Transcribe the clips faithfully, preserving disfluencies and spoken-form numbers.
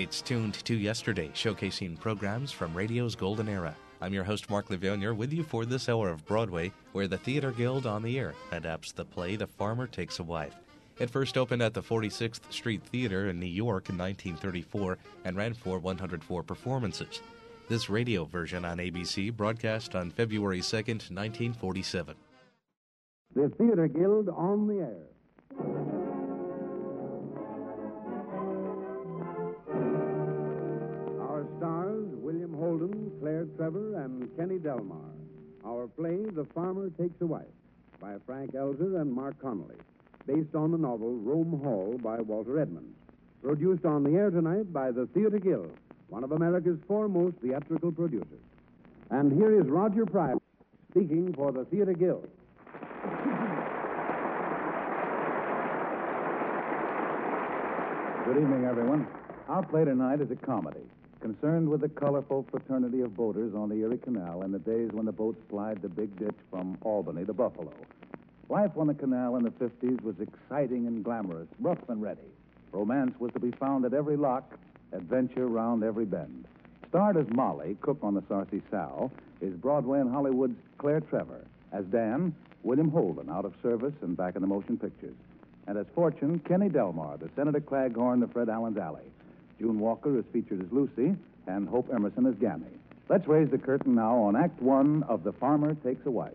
It's Tuned to Yesterday, showcasing programs from radio's golden era. I'm your host, Mark Levonier, with you for this hour of Broadway, where the Theater Guild on the Air adapts the play The Farmer Takes a Wife. It first opened at the forty-sixth Street Theater in New York in nineteen thirty-four and ran for one hundred four performances. This radio version on A B C broadcast on February second, nineteen forty-seven. The Theater Guild on the Air. Our stars, William Holden, Claire Trevor, and Kenny Delmar. Our play, The Farmer Takes a Wife, by Frank Elzer and Mark Connolly, based on the novel Rome Hall by Walter Edmonds. Produced on the air tonight by the Theater Guild, one of America's foremost theatrical producers. And here is Roger Pryor speaking for the Theater Guild. Good evening, everyone. Our play tonight is a comedy concerned with the colorful fraternity of boaters on the Erie Canal in the days when the boats plied the big ditch from Albany to Buffalo. Life on the canal in the fifties was exciting and glamorous, rough and ready. Romance was to be found at every lock, adventure round every bend. Starred as Molly, cook on the Sarcee Sal, is Broadway and Hollywood's Claire Trevor. As Dan, William Holden, out of service and back in the motion pictures. And as Fortune, Kenny Delmar, the Senator Claghorn of Fred Allen's Alley. June Walker is featured as Lucy, and Hope Emerson as Gammy. Let's raise the curtain now on Act One of The Farmer Takes a Wife.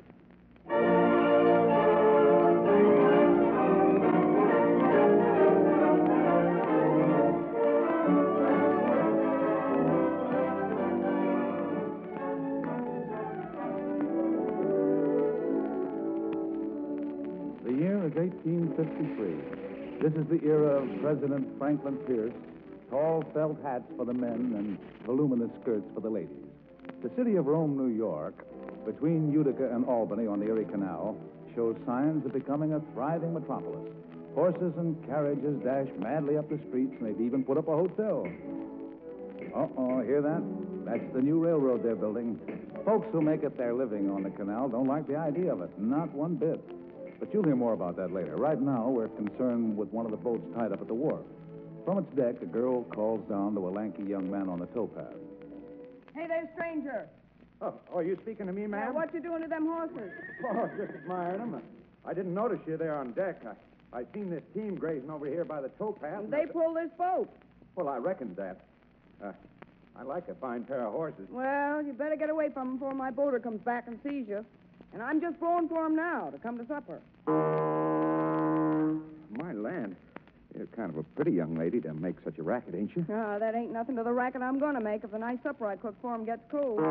The year is eighteen fifty-three. This is the era of President Franklin Pierce, tall felt hats for the men and voluminous skirts for the ladies. The city of Rome, New York, between Utica and Albany on the Erie Canal, shows signs of becoming a thriving metropolis. Horses and carriages dash madly up the streets, and they've even put up a hotel. Uh-oh, hear that? That's the new railroad they're building. Folks who make it their living on the canal don't like the idea of it, not one bit. But you'll hear more about that later. Right now, we're concerned with one of the boats tied up at the wharf. From its deck, a girl calls down to a lanky young man on the towpath. Hey there, stranger. Oh, oh, you speaking to me, ma'am? Yeah, what you doing to them horses? Oh, just admiring them. I didn't notice you there on deck. I, I seen this team grazing over here by the towpath. They pull this boat. Well, I reckoned that. Uh, I like a fine pair of horses. Well, you better get away from them before my boater comes back and sees you. And I'm just blowing for him now to come to supper. My land. You're kind of a pretty young lady to make such a racket, ain't you? Ah, that ain't nothing to the racket I'm going to make if the nice supper I cook for him gets cold.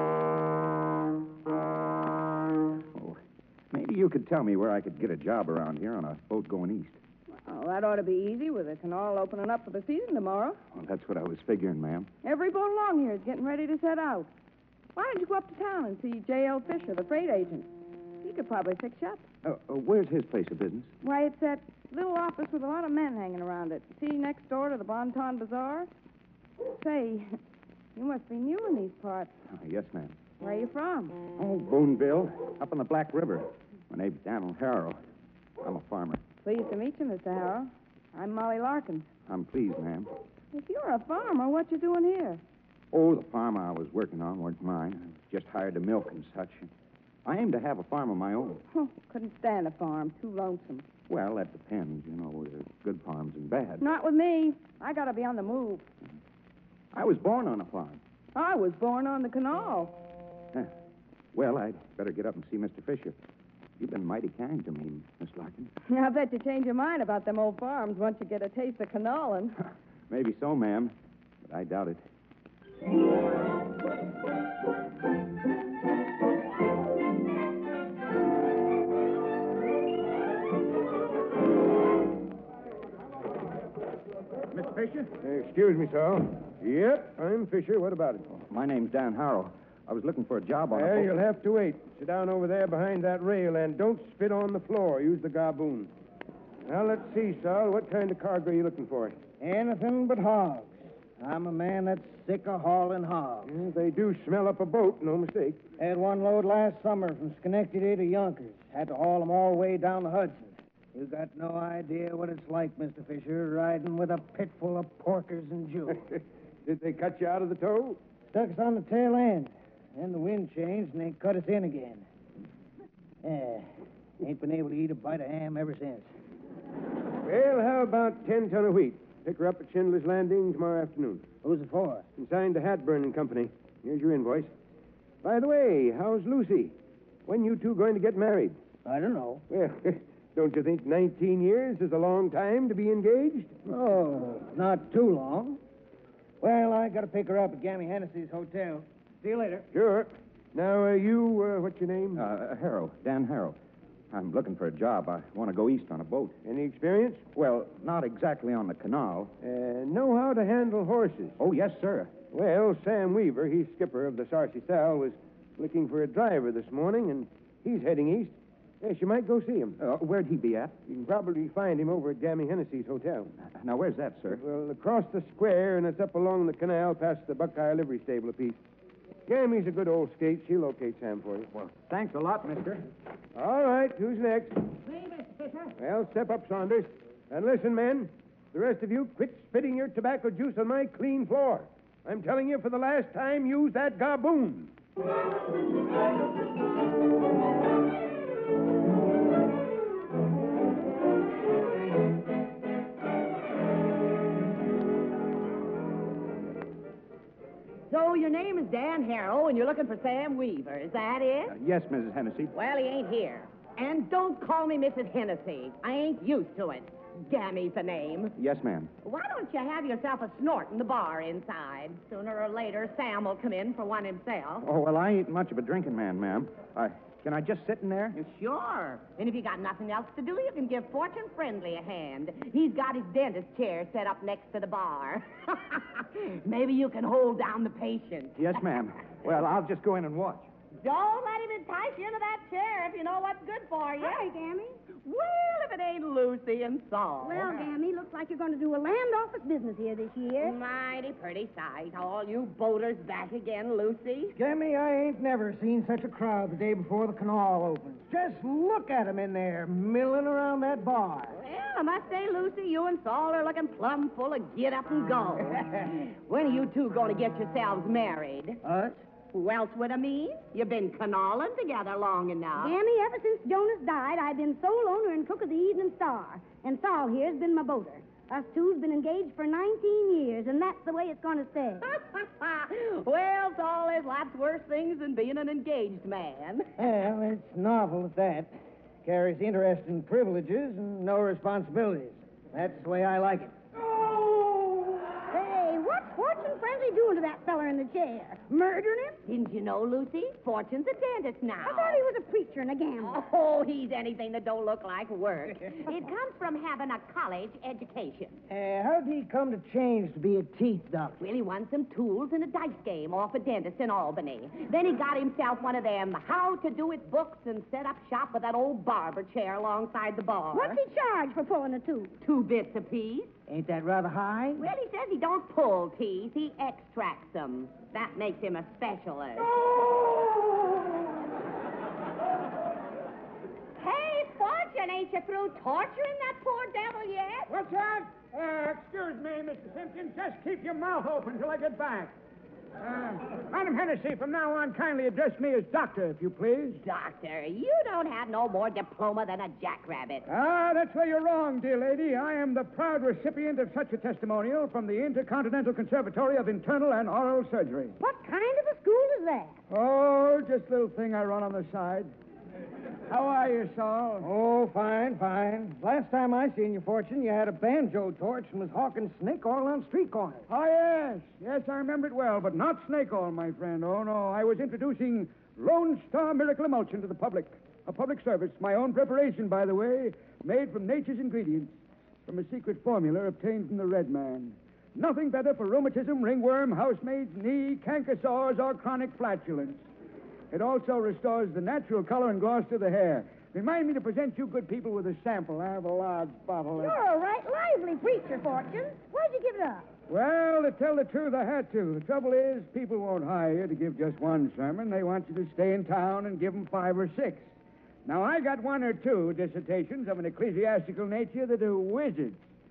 Oh, maybe you could tell me where I could get a job around here on a boat going east. Well, that ought to be easy with the canal opening up for the season tomorrow. Well, that's what I was figuring, ma'am. Every boat along here is getting ready to set out. Why don't you go up to town and see J L. Fisher, the freight agent? He could probably fix you up. Uh, uh, where's his place of business? Why, it's that little office with a lot of men hanging around it. See, next door to the Bon Ton Bazaar? Say, you must be new in these parts. Uh, yes, ma'am. Where are you from? Oh, Boonville, up on the Black River. My name's Daniel Harrow. I'm a farmer. Pleased to meet you, Mister Harrow. I'm Molly Larkins. I'm pleased, ma'am. If you're a farmer, what you doing here? Oh, the farm I was working on wasn't mine. I just hired to milk and such. I aim to have a farm of my own. Oh, couldn't stand a farm. Too lonesome. Well, that depends. You know, there's good farms and bad. Not with me. I gotta be on the move. I was born on a farm. I was born on the canal. Huh. Well, I'd better get up and see Mister Fisher. You've been mighty kind to me, Miss Larkin. I bet you change your mind about them old farms once you get a taste of canoling. Maybe so, ma'am, but I doubt it. Mister Fisher? Uh, excuse me, sir. Yep, I'm Fisher. What about it? My name's Dan Harrow. I was looking for a job on a Well, boat. you'll have to wait. Sit down over there behind that rail and don't spit on the floor. Use the garboon. Now, let's see, Saul. What kind of cargo are you looking for? Anything but hogs. I'm a man that's sick of hauling hogs. Yeah, they do smell up a boat, no mistake. Had one load last summer from Schenectady to Yonkers. Had to haul them all the way down the Hudson. You got no idea what it's like, Mister Fisher, riding with a pit full of porkers and Jews. Did they cut you out of the tow? Stuck us on the tail end. Then the wind changed and they cut us in again. Yeah. Ain't been able to eat a bite of ham ever since. Well, how about ten ton of wheat? Pick her up at Schindler's Landing tomorrow afternoon. Who's it for? Consigned to Hatburn and Company. Here's your invoice. By the way, how's Lucy? When you two going to get married? I don't know. Well, don't you think nineteen years is a long time to be engaged? Oh, not too long. Well, I got to pick her up at Gammy Hennessy's hotel. See you later. Sure. Now, uh, you, uh, what's your name? Uh, Harrow, Dan Harrow. I'm looking for a job. I want to go east on a boat. Any experience? Well, not exactly on the canal. Uh, know how to handle horses? Oh, yes, sir. Well, Sam Weaver, he's skipper of the Sarcy Sal, was looking for a driver this morning, and he's heading east. Yes, you might go see him. Uh, where'd he be at? You can probably find him over at Gammy Hennessy's hotel. Now, where's that, sir? Well, across the square, and it's up along the canal past the Buckeye livery stable apiece. Gammy's a good old skate. She'll locate Sam for you. Well, thanks a lot, mister. All right, who's next? Me, Mister Fisher. Well, step up, Saunders. And listen, men, the rest of you, quit spitting your tobacco juice on my clean floor. I'm telling you for the last time, use that gaboon. So your name is Dan Harrow, and you're looking for Sam Weaver. Is that it? Uh, yes, Missus Hennessy. Well, he ain't here. And don't call me Missus Hennessy. I ain't used to it. Gammy's the name. Yes, ma'am. Why don't you have yourself a snort in the bar inside? Sooner or later, Sam will come in for one himself. Oh, well, I ain't much of a drinking man, ma'am. I, can I just sit in there? Sure. And if you got nothing else to do, you can give Fortune Friendly a hand. He's got his dentist chair set up next to the bar. Maybe you can hold down the patient. Yes, ma'am. Well, I'll just go in and watch. Don't let him entice you into that chair if you know what's good for you. Hi, Gammy. Well, if it ain't Lucy and Saul. Well, Gammy, looks like you're going to do a land office business here this year. Mighty pretty sight. All you boaters back again, Lucy. Gammy, I ain't never seen such a crowd the day before the canal opens. Just look at 'em in there, milling around that bar. Well, I must say, Lucy, you and Saul are looking plumb full of get up and go. When are you two going to get yourselves married? Us? Who else would I mean? You've been canaling together long enough. Gammy, ever since Jonas died, I've been sole owner and cook of the Evening Star. And Saul here's been my boater. Us two's been engaged for nineteen years, and that's the way it's going to stay. Well, Saul, there's lots worse things than being an engaged man. Well, it's novel at that. Carries interesting privileges and no responsibilities. That's the way I like it. Hey, what's Fortune Friendly doing to that feller in the chair? Murdering him? Didn't you know, Lucy? Fortune's a dentist now. I thought he was a preacher and a gambler. Oh, he's anything that don't look like work. It comes from having a college education. Uh, how'd he come to change to be a teeth doctor? Well, he won some tools in a dice game off a dentist in Albany. Then he got himself one of them how-to-do-it books and set up shop with that old barber chair alongside the bar. What's he charge for pulling a tooth? Two bits apiece. Ain't that rather high? Well, he says he don't pull teeth, he extracts them. That makes him a specialist. Hey, Fortune, ain't you through torturing that poor devil yet? What's that? Uh, excuse me, Mister Simpkins. Just keep your mouth open till I get back. Uh, Madam Hennessy, from now on, kindly address me as doctor, if you please. Doctor, you don't have no more diploma than a jackrabbit. Ah, that's where you're wrong, dear lady. I am the proud recipient of such a testimonial from the Intercontinental Conservatory of Internal and Oral Surgery. What kind of a school is that? Oh, just a little thing I run on the side. How are you, Saul? Oh, fine, fine. Last time I seen you, Fortune, you had a banjo torch and was hawking snake oil on street corners. Oh, yes. Yes, I remember it well, but not snake oil, my friend. Oh, no. I was introducing Lone Star Miracle Emulsion to the public. A public service. My own preparation, by the way, made from nature's ingredients, from a secret formula obtained from the Red Man. Nothing better for rheumatism, ringworm, housemaid's knee, canker sores, or chronic flatulence. It also restores the natural color and gloss to the hair. Remind me to present you good people with a sample. I have a large bottle. You're a right lively preacher, Fortune. Why'd you give it up? Well, to tell the truth, I had to. The trouble is, people won't hire you to give just one sermon. They want you to stay in town and give them five or six. Now, I got one or two dissertations of an ecclesiastical nature that are wizards.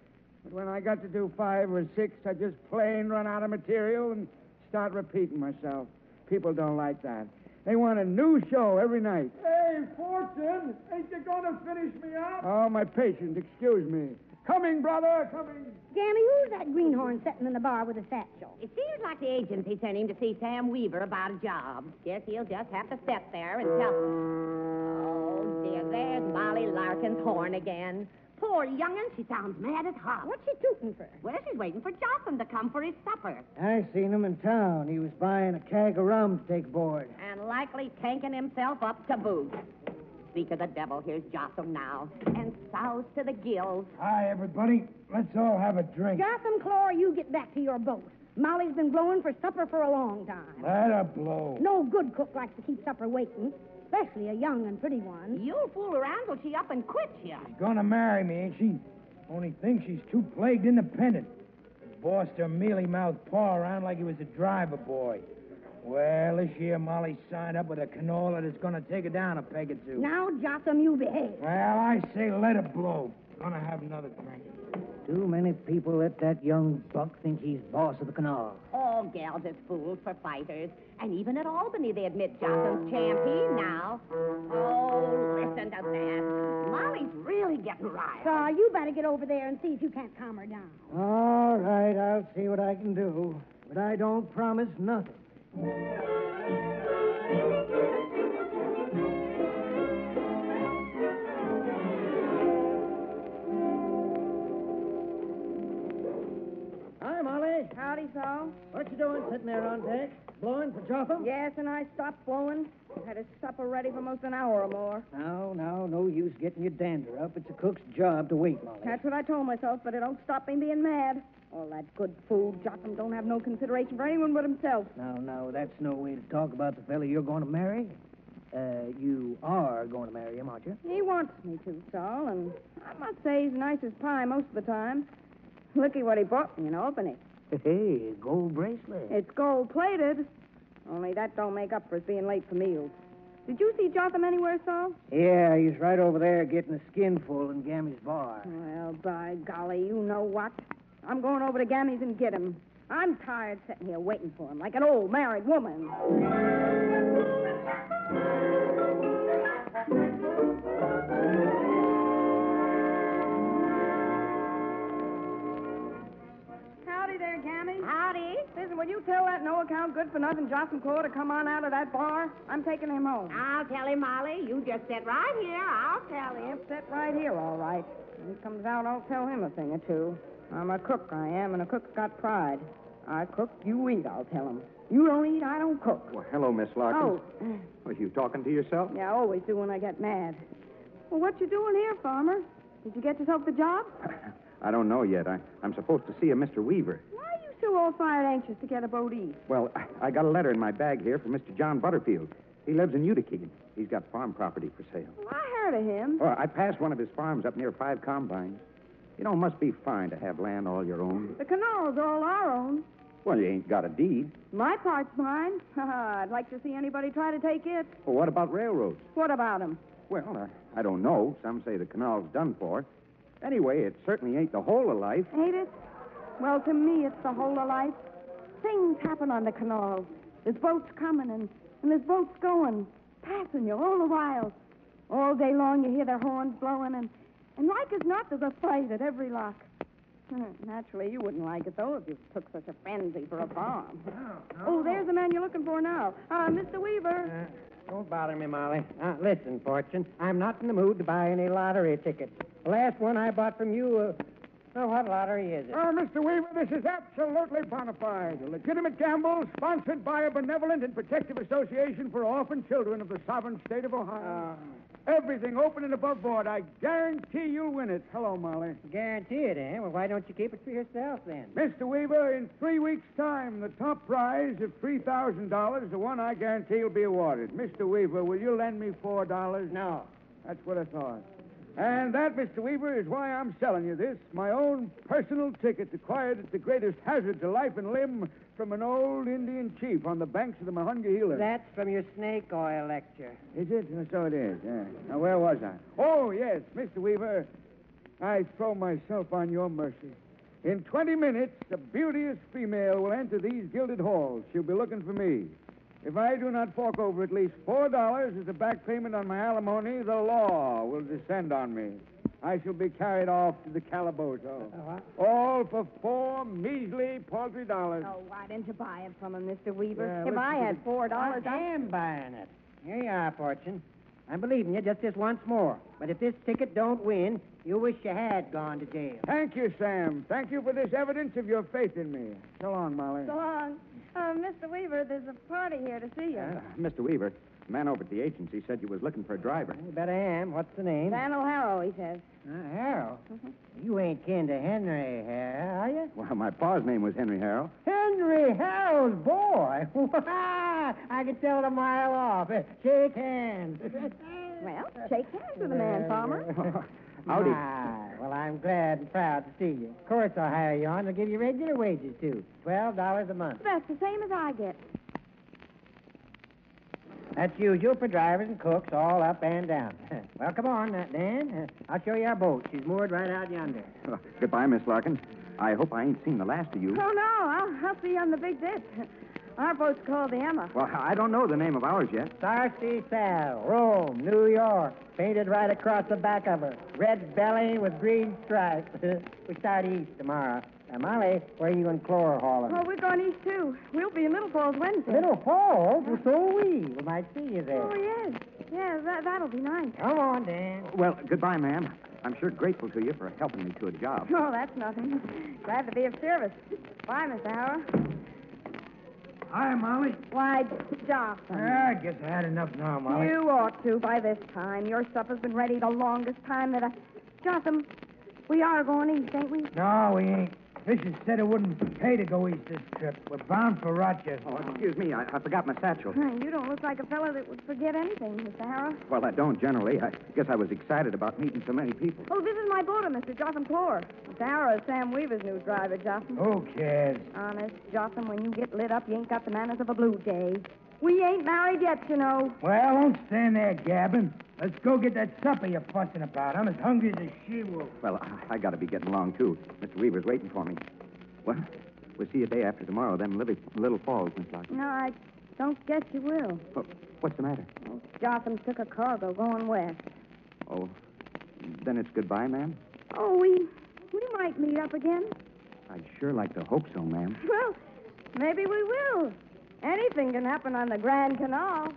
But when I got to do five or six, I just plain run out of material and start repeating myself. People don't like that. They want a new show every night. Hey, Fortune, ain't you going to finish me up? Oh, my patient, excuse me. Coming, brother, coming. Gammy, who's that greenhorn sitting in the bar with a satchel? It seems like the agency sent him to see Sam Weaver about a job. Guess he'll just have to sit there and tell... Oh, dear, there's Molly Larkin's horn again. Poor young'un, she sounds mad at heart. What's she tooting for? Well, she's waiting for Jotham to come for his supper. I seen him in town. He was buying a keg of rum to take aboard. And likely tanking himself up to boot. Speak of the devil, here's Jotham now. And soused to the gills. Hi, everybody. Let's all have a drink. Jotham, Claw, you get back to your boat. Molly's been blowing for supper for a long time. Let her blow. No good cook likes to keep supper waiting, especially a young and pretty one. You'll fool around till she up and quits you. She's gonna marry me, ain't she? Only thing, she's too plagued independent. Bossed her mealy-mouthed paw around like he was a driver boy. Well, this year Molly signed up with a canola that's gonna take her down a peg or two. Now, Jotham, you behave. Well, I say let her blow. Gonna have another drink. Too many people let that young buck think he's boss of the canal. All gals is fools for fighters. And even at Albany, they admit Jotham's champeen now. Oh, listen to that. Molly's really getting riled. So you better get over there and see if you can't calm her down. All right, I'll see what I can do. But I don't promise nothing. Hi, Molly. Howdy, Saul. What you doing sitting there on deck? Blowing for Jotham? Yes, and I stopped blowing. Had his supper ready for most an hour or more. No, no, no use getting your dander up. It's a cook's job to wait, Molly. That's what I told myself, but it don't stop me being mad. All that good food, Jotham don't have no consideration for anyone but himself. No, no, that's no way to talk about the fella you're going to marry. Uh, you are going to marry him, aren't you? He wants me to, Saul, and I must say he's nice as pie most of the time. Looky what he bought me in Albany. Hey, gold bracelet. It's gold-plated, only that don't make up for his being late for meals. Did you see Jotham anywhere, Saul? Yeah, he's right over there getting a skinful in Gammy's bar. Well, by golly, you know what? I'm going over to Gammy's and get him. I'm tired sitting here waiting for him like an old married woman. Howdy there, Gammy. Howdy. Listen, will you tell that no-account good-for-nothing Jotham Claw to come on out of that bar? I'm taking him home. I'll tell him, Molly. You just sit right here. I'll tell him. Sit right here, all right. When he comes out, I'll tell him a thing or two. I'm a cook, I am, and a cook's got pride. I cook, you eat, I'll tell him. You don't eat, I don't cook. Well, hello, Miss Larkin. Oh. Were you talking to yourself? Yeah, I always do when I get mad. Well, what you doing here, Farmer? Did you get yourself the job? I don't know yet. I, I'm supposed to see a Mister Weaver. Why are you so all fired anxious to get a boat east? Well, I, I got a letter in my bag here from Mister John Butterfield. He lives in Utica. He's got farm property for sale. Well, I heard of him. Oh, I passed one of his farms up near Five Combines. You know, it must be fine to have land all your own. The canal's all our own. Well, you ain't got a deed. My part's mine. I'd like to see anybody try to take it. Well, what about railroads? What about him? Well, uh, I don't know. Some say the canal's done for. Anyway, it certainly ain't the whole of life. Ain't it? Well, to me, it's the whole of life. Things happen on the canal. There's boats coming and, and there's boats going, passing you all the while. All day long you hear their horns blowing, and, and like as not, there's a fight at every lock. Naturally, you wouldn't like it, though, if you took such a frenzy for a farm. No, no. Oh, there's the man you're looking for now. Uh, Mister Weaver. Uh, don't bother me, Molly. Uh, listen, Fortune, I'm not in the mood to buy any lottery tickets. The last one I bought from you, uh, oh, what lottery is it? Oh, Mister Weaver, this is absolutely bona fide. A legitimate gamble sponsored by a benevolent and protective association for orphan children of the sovereign state of Ohio. Uh, Everything open and above board. I guarantee you'll win it. Hello, Molly. Guarantee it, eh? Well, why don't you keep it for yourself, then? Mister Weaver, in three weeks' time, the top prize of three thousand dollars, the one I guarantee will be awarded. Mister Weaver, will you lend me four dollars? No. That's what I thought. And that, Mister Weaver, is why I'm selling you this, my own personal ticket acquired at the greatest hazard to life and limb from an old Indian chief on the banks of the Monongahela. That's from your snake oil lecture. Is it? So it is, yeah. Now, where was I? Oh, yes, Mister Weaver, I throw myself on your mercy. In twenty minutes, a beauteous female will enter these gilded halls. She'll be looking for me. If I do not fork over at least four dollars as a back payment on my alimony, the law will descend on me. I shall be carried off to the calabozo. Uh, All for four measly, paltry dollars. Oh, why didn't you buy it from him, Mister Weaver? Yeah, if listen I to had the- four dollars, I am buying it. Here you are, Fortune. I'm believing you just this once more. But if this ticket don't win, you wish you had gone to jail. Thank you, Sam. Thank you for this evidence of your faith in me. So long, Molly. So long. Uh, Mister Weaver, there's a party here to see you. Uh, Mister Weaver, the man over at the agency said you was looking for a driver. You bet I am. What's the name? Daniel Harrow, he says. Uh, Harrow. You ain't kin to Henry Harrow, are you? Well, my pa's name was Henry Harrow. Henry Harrow's boy. I can tell it a mile off. Shake hands. Well, shake hands with the man, Farmer. Howdy. My, well, I'm glad and proud to see you. Of course, I'll hire you on. I'll give you regular wages, too. Twelve dollars a month. That's the same as I get. That's usual for drivers and cooks all up and down. Well, come on, uh, Dan. Uh, I'll show you our boat. She's moored right out yonder. Uh, goodbye, Miss Larkin. I hope I ain't seen the last of you. Oh, no, I'll, I'll see you on the big ditch. Our boat's called the Emma. Well, I don't know the name of ours yet. Sarcy Sal, Rome, New York. Painted right across the back of her. Red belly with green stripes. We start east tomorrow. Now, Molly, where are you and Clore hauling? Oh, we're going east, too. We'll be in Little Falls Wednesday. Little Falls? Well, so are we. We might see you there. Oh, yes. Yeah, that, that'll be nice. Come on, Dan. Well, goodbye, ma'am. I'm sure grateful to you for helping me to a job. Oh, that's nothing. Glad to be of service. Bye, Mister Harrow. Hi, Molly. Why, Johnson. I guess I had enough now, Molly. You ought to by this time. Your supper's been ready the longest time that I... Jotham, we are going east, ain't we? No, we ain't. Fisher said it wouldn't pay to go east this trip. We're bound for Rochester. Oh, excuse me. I, I forgot my satchel. You don't look like a fellow that would forget anything, Mister Harrow. Well, I don't generally. I guess I was excited about meeting so many people. Oh, this is my boater, Mister Jotham Clore. Mister Harrow is Sam Weaver's new driver, Jotham. Who cares? Honest, Jotham, when you get lit up, you ain't got the manners of a blue jay. We ain't married yet, you know. Well, don't stand there gabbing. Let's go get that supper you're fussing about. I'm as hungry as a she-wolf. Well, I, I got to be getting along, too. Mister Weaver's waiting for me. Well, we'll see you day after tomorrow, then Little, Little Falls, Miss Larkin. No, I don't guess you will. Oh, what's the matter? Oh, Jotham took a cargo going west. Oh, then it's goodbye, ma'am? Oh, we we might meet up again. I'd sure like to hope so, ma'am. Well, maybe we will. Anything can happen on the Grand Canal.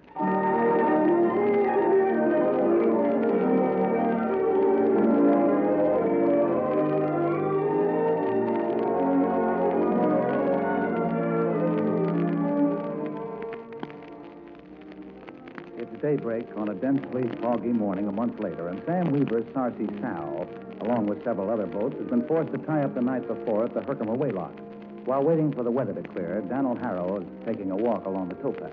It's daybreak on a densely foggy morning a month later, and Sam Weaver's Sarcy Sal, along with several other boats, has been forced to tie up the night before at the Herkimer Waylock. While waiting for the weather to clear, Daniel Harrow is taking a walk along the towpath.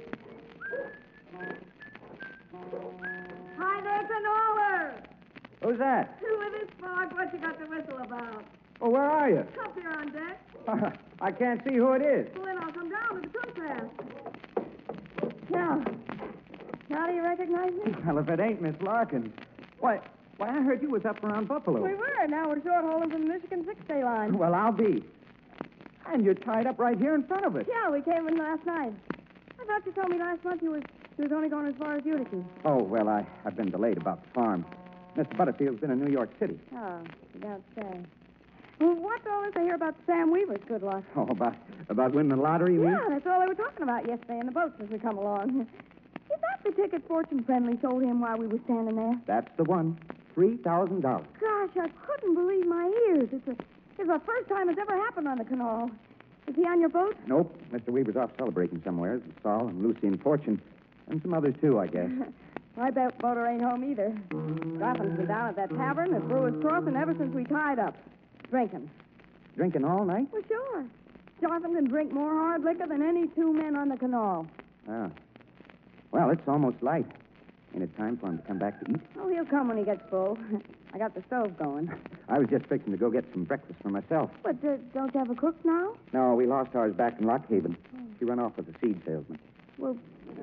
Hi there, Canola. Who's that? With this fog, what you got to whistle about? Oh, where are you? Up here on deck. I can't see who it is. Well, then I'll come down with the towpath. Now, now do you recognize me? Well, if it ain't Miss Larkin. Why, why, I heard you was up around Buffalo. We were. Now we're short hauling from the Michigan six-day line. Well, I'll be. And you're tied up right here in front of us. Yeah, we came in last night. I thought you told me last month you was you was only going as far as Utica. Oh, well, I, I've been delayed about the farm. Mister Butterfield's been in New York City. Oh, you don't say. Well, what's all this I hear about Sam Weaver's good luck? Oh, about about winning the lottery, you mean? Yeah, that's all they were talking about yesterday in the boats as we come along. Is that the ticket Fortune Friendly sold him while we were standing there? That's the one. Three thousand dollars. Gosh, I couldn't believe my ears. It's, a, it's the first time it's ever happened on the canal. Is he on your boat? Nope. Mister Weaver's off celebrating somewhere. Saul and Lucy and Fortune. And some others, too, I guess. I bet Boater ain't home either. Gotham's been down at that tavern at Brewer's Crossing ever since we tied up. Drinking. Drinking all night? Well, sure. Jotham can drink more hard liquor than any two men on the canal. Oh. Well, it's almost light. Ain't it time for him to come back to eat? Oh, he'll come when he gets full. I got the stove going. I was just fixing to go get some breakfast for myself. But uh, don't you have a cook now? No, we lost ours back in Lockhaven. She run off with a seed salesman. Well,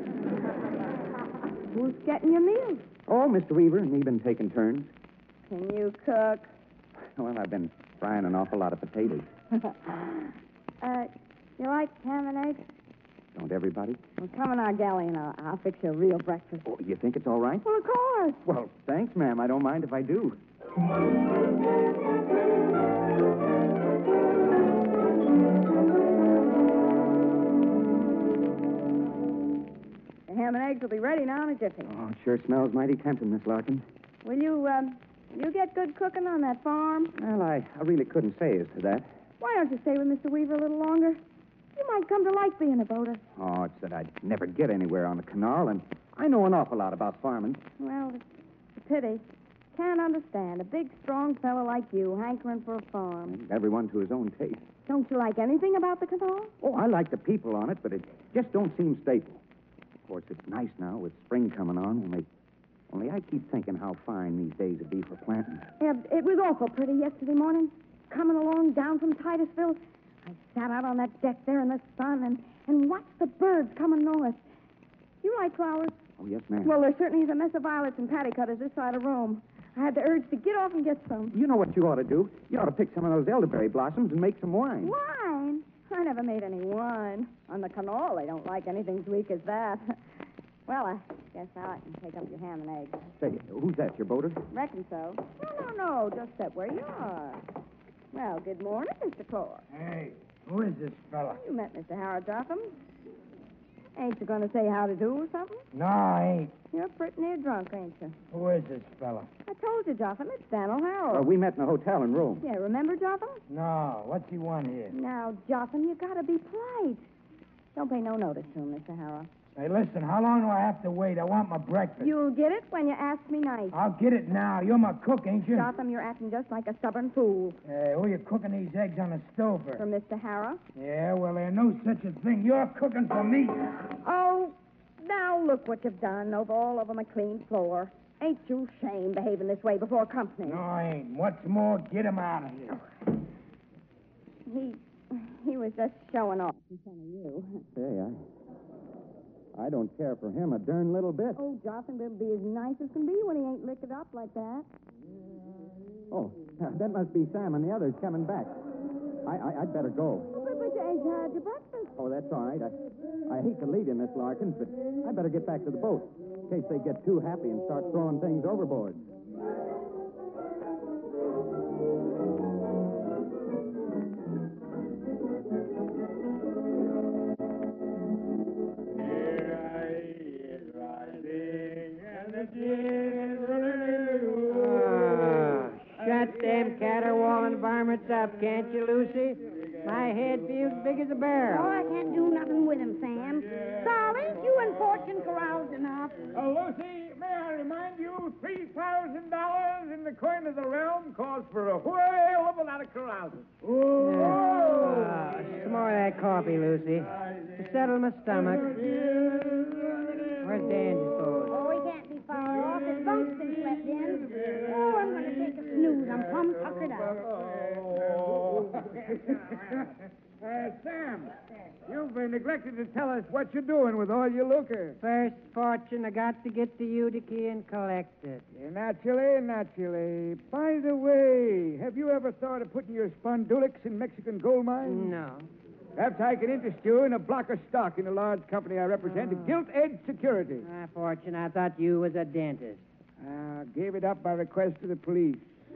who's getting your meals? Oh, Mister Weaver and me been taking turns. Can you cook? Well, I've been frying an awful lot of potatoes. uh, you like ham and eggs? Don't everybody? Well, come in our galley and I'll, I'll fix you a real breakfast. Oh, you think it's all right? Well, of course. Well, thanks, ma'am. I don't mind if I do. The ham and eggs will be ready now in a jiffy. Oh, it sure smells mighty tempting, Miss Larkin. Will you, um, you get good cooking on that farm? Well, I, I really couldn't say as to that. Why don't you stay with Mister Weaver a little longer? You might come to like being a boater. Oh, it's that I'd never get anywhere on the canal, and I know an awful lot about farming. Well, it's a pity. Can't understand a big, strong fellow like you hankering for a farm. Everyone to his own taste. Don't you like anything about the canal? Oh, I like the people on it, but it just don't seem stable. Of course, it's nice now with spring coming on, only, only I keep thinking how fine these days would be for planting. Yeah, it was awful pretty yesterday morning. Coming along down from Titusville, I sat out on that deck there in the sun and, and watched the birds coming north. You like flowers? Oh, yes, ma'am. Well, there certainly is a mess of violets and patty cutters this side of Rome. I had the urge to get off and get some. You know what you ought to do? You ought to pick some of those elderberry blossoms and make some wine. Wine? I never made any wine. On the canal, they don't like anything as weak as that. Well, I guess now I can take up your ham and eggs. Say, who's that, your boater? Reckon so. No, no, no. Just step where you are. Well, good morning, Mister Claw. Hey, who is this fella? You met Mister Howard Jotham. Ain't you going to say how to do or something? No, I ain't. You're pretty near drunk, ain't you? Who is this fella? I told you, Jotham. It's Dan O'Harrold. Uh, we met in a hotel in Rome. Yeah, remember, Jotham? No, what's he want here? Now, Jotham, you got to be polite. Don't pay no notice to him, Mister Harrow. Hey, listen, how long do I have to wait? I want my breakfast. You'll get it when you ask me nice. I'll get it now. You're my cook, ain't you? Jotham, you're acting just like a stubborn fool. Hey, who are you cooking these eggs on the stove for? For Mister Harrow. Yeah, well, there's no such a thing. You're cooking for me. Oh, now look what you've done over all over my clean floor. Ain't you ashamed behaving this way before company? No, I ain't. What's more, get him out of here. He, he was just showing off in front of you. Hey, I... I don't care for him a darn little bit. Oh, Jotham will be as nice as can be when he ain't licked up like that. Oh, that must be Sam and the others coming back. I, I, I'd better go. But, but you ain't had your breakfast. Oh, that's all right. I, I hate to leave you, Miss Larkins, but I'd better get back to the boat in case they get too happy and start throwing things overboard. Oh, shut them caterwauling varmints up, can't you, Lucy? My head feels big as a barrel. Oh, I can't do nothing with him, Sam. Darling, you and Fortune caroused enough. Oh, Lucy, may I remind you, three thousand dollars in the coin of the realm calls for a whale of a lot of carousing. Oh, some more of that coffee, Lucy. To settle my stomach. Where's Dan, you suppose? Oh, he can't be far off. His bunk's been slept in. Oh, I'm going to take a snooze. I'm plumb tuckered out. Uh, Sam, you've been neglected to tell us what you're doing with all your lucre. First, Fortune, I got to get to Utica and collect it. Yeah, naturally, naturally. By the way, have you ever thought of putting your spondulics in Mexican gold mines? No. Perhaps I can interest you in a block of stock in a large company I represent, Oh. Gilt Edge Security. Ah, Fortune, I thought you was a dentist. I gave it up by request of the police.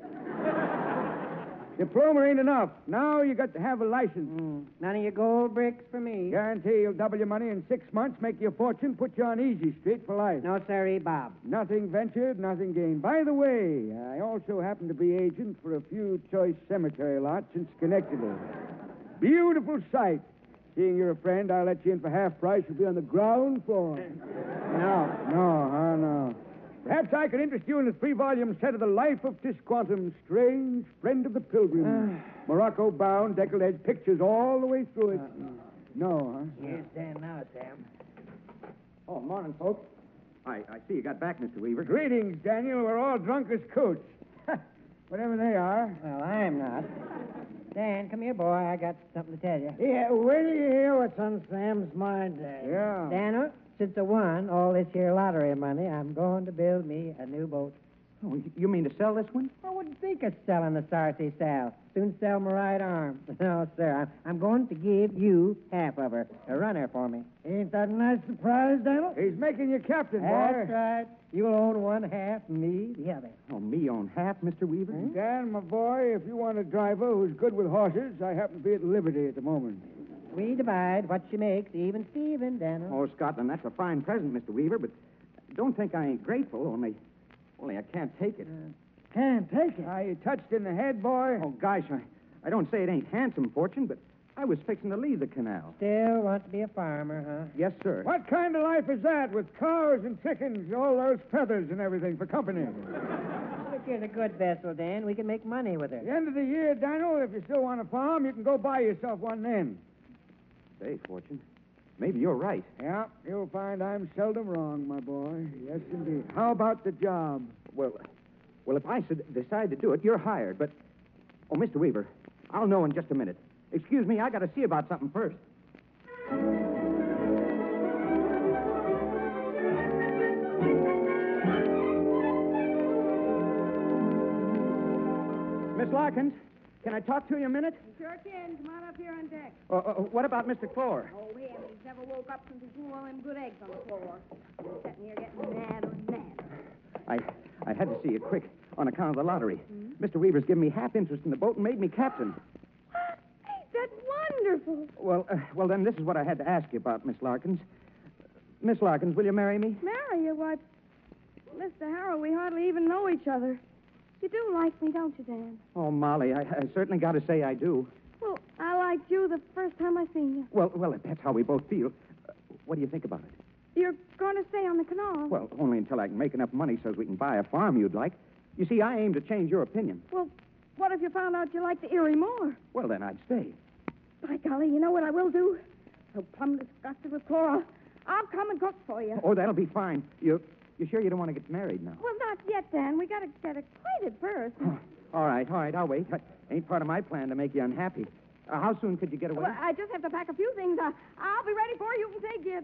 Diploma ain't enough. Now you got to have a license. Mm. None of your gold bricks for me. Guarantee you'll double your money in six months, make you a fortune, put you on easy street for life. No, sirree, Bob. Nothing ventured, nothing gained. By the way, I also happen to be agent for a few choice cemetery lots in Schenectady. Beautiful sight. Seeing you're a friend, I'll let you in for half price. You'll be on the ground floor. No. No, oh, no. Perhaps I could interest you in a three-volume set of The Life of Tisquantum, Strange Friend of the Pilgrim. Morocco-bound, decollete pictures all the way through it. No, huh? Here's Dan now, Sam. Oh, morning, folks. I, I see you got back, Mister Weaver. Greetings, Daniel. We're all drunk as coots. Whatever they are. Well, I'm not. Dan, come here, boy. I got something to tell you. Yeah, wait till you hear what's on Sam's mind, Dan. Yeah. Daniel, since I won all this here lottery money, I'm going to build me a new boat. Oh, you mean to sell this one? I wouldn't think of selling the Sarcy Sal. Soon sell my right arm. No, sir. I'm, I'm going to give you half of her. A run her for me. Ain't that a nice surprise, Daniel? He's making you captain, boy. That's right. You'll own one half, me the other. Oh, me own half, Mister Weaver? Hmm? Dan, my boy, if you want a driver who's good with horses, I happen to be at liberty at the moment. We divide what she makes, even Steven, Daniel. Oh, Scotland, that's a fine present, Mister Weaver, but don't think I ain't grateful, only, only I can't take it. Uh, can't take it. Are you touched in the head, boy? Oh, gosh, I, I don't say it ain't handsome, Fortune, but I was fixing to leave the canal. Still want to be a farmer, huh? Yes, sir. What kind of life is that with cows and chickens, all those feathers and everything for company? Look, here's a good vessel, Dan. We can make money with her. At the end of the year, Daniel, if you still want a farm, you can go buy yourself one then. Say, Fortune, maybe you're right. Yeah, you'll find I'm seldom wrong, my boy. Yes, indeed. How about the job? Well, well, if I should decide to do it, you're hired, but... Oh, Mister Weaver, I'll know in just a minute. Excuse me, I got to see about something first. Miss Larkins, can I talk to you a minute? Sure can. Come on up here on deck. Uh, uh, what about Mister Clore? Oh, him. He's never woke up since he threw all them good eggs on the floor. He's sitting here getting madder and madder. I, I had to see you quick on account of the lottery. Hmm? Mister Weaver's given me half interest in the boat and made me captain. What? Ain't that wonderful? Well, uh, well, then this is what I had to ask you about, Miss Larkins. Miss Larkins, will you marry me? Marry you? Why, Mister Harrow, we hardly even know each other. You do like me, don't you, Dan? Oh, Molly, I, I certainly got to say I do. Well, I liked you the first time I seen you. Well, well, if that's how we both feel. Uh, what do you think about it? You're going to stay on the canal? Well, only until I can make enough money so we can buy a farm you'd like. You see, I aim to change your opinion. Well, what if you found out you liked the Erie more? Well, then I'd stay. By golly, you know what I will do? So plumb disgusted with Cora. I'll come and cook for you. Oh, that'll be fine. You, you sure you don't want to get married now? Well, not yet, Dan. We got to get acquainted first. All right, all right, I'll wait. Ain't part of my plan to make you unhappy. Uh, how soon could you get away? Well, I just have to pack a few things. Uh, I'll be ready for you. You can take it.